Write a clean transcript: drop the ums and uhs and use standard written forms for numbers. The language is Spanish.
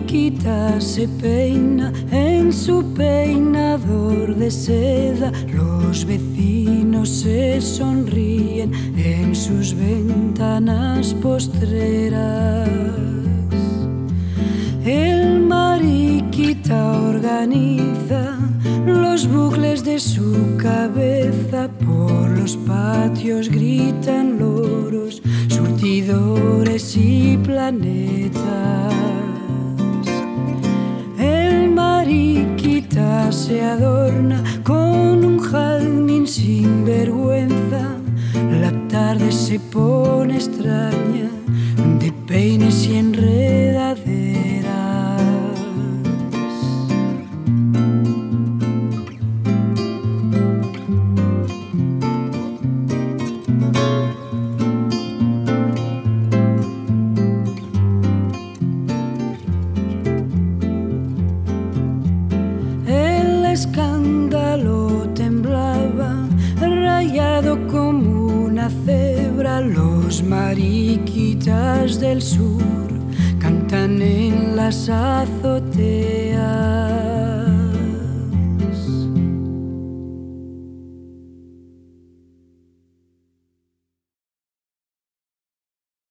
mariquita se peina en su peinador de seda. Los vecinos se sonríen en sus ventanas postreras. El mariquita organiza los bucles de su cabeza. Por los patios gritan loros, surtidores y planetas. El mariquita se adorna con un jazmín sin vergüenza. La tarde se pone extraña de peines y enredaderas. El escándalo temblaba, rayado como una cebra. Los mariquitas del sur cantan en las azoteas.